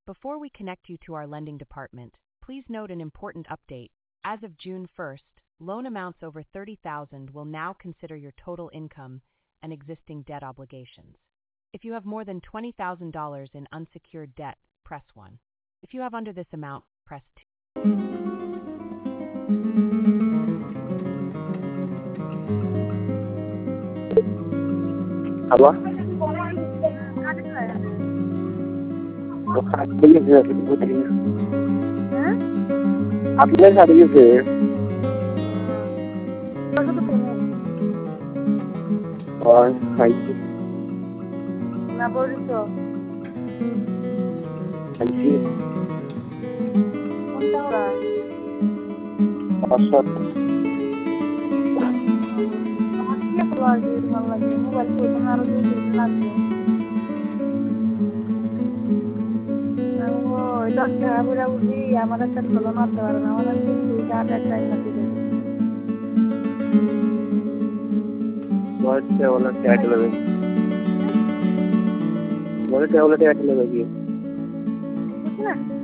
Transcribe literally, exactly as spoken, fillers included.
Before we connect you to our lending department, please note an important update. As of June first, loan amounts over thirty thousand dollars will now consider your total income and existing debt obligations. If you have more than twenty thousand dollars in unsecured debt, press one. If you have under this amount, press two. Hello? आपल्या गाडीचे और height ना बोलतो height कोणता असं क्या problem है मला ये मोबाईल फोन मारून दिला लागतो वो डॉक्टर बोला उठी हमारा सर बोला मत करना हमारा ठीक है टाइम लग जाएगा बहुत से वाला टैग लगे बहुत से वाला टैग लगे कितना